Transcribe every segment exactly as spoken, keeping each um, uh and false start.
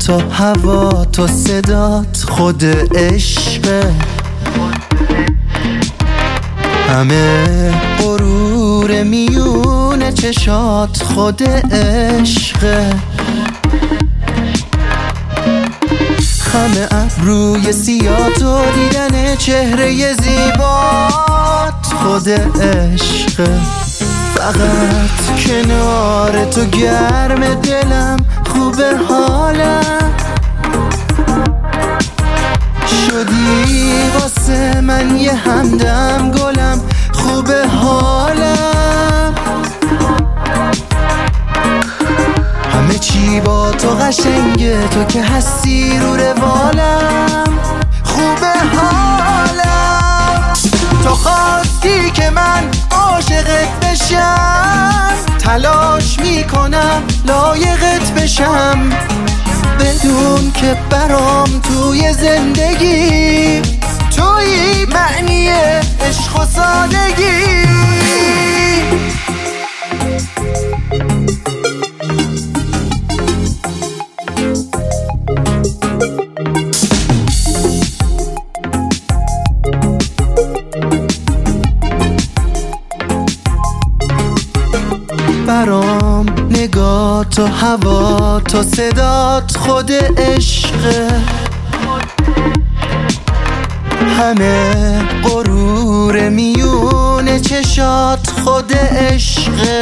تو هوا تو صدات خود عشقه، همه غرور میون چشات خود عشقه، خم ابروی سیاه تو دیدن چهره زیبات خود عشقه، فقط کنار تو گرم دلم خوبه حالم، شدی واسه من یه همدم گلم خوبه حالم، همه چی با تو قشنگه، تو که هستی رو روالم خوبه حالم، تو خواستی که من عاشقت بشم، تلاش میکنم لایقت بشم، بدون که برام توی زندگی توی معنی عشق و سادگی. برام نگاه تو هوا تو صدات خود عشقه، همه غرور میون چشات خود عشقه،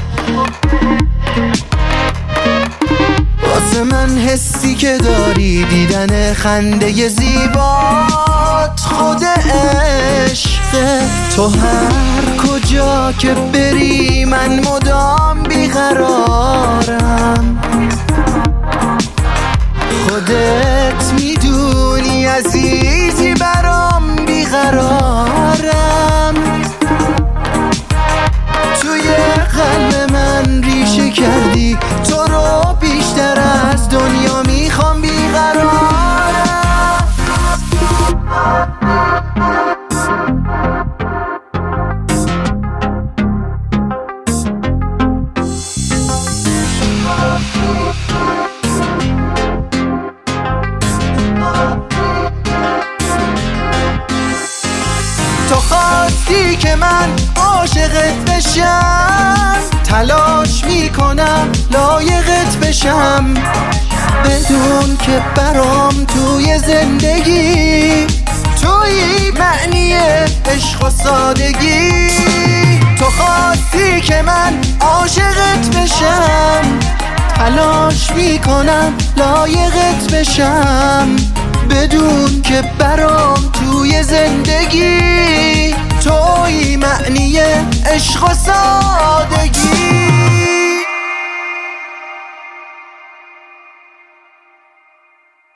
واسه من حسی که داری دیدن خنده زیبات خود عشقه، تو هر کجا که بری من مدام بیقرارم، خودت میدونی عزیزی برام بیقرارم، توی قلب من ریشه کردی، تو رو بیشتر از دنیا میخوام بیقرارم. تو خواستی که من عاشقت بشم، تلاش میکنم لایقت بشم، بدون که برام توی زندگی توی معنی عشق و سادگی، تو خواستی که من عاشقت بشم، تلاش میکنم لایقت بشم، بدون که برام توی زندگی توی معنی عشق و سادگی.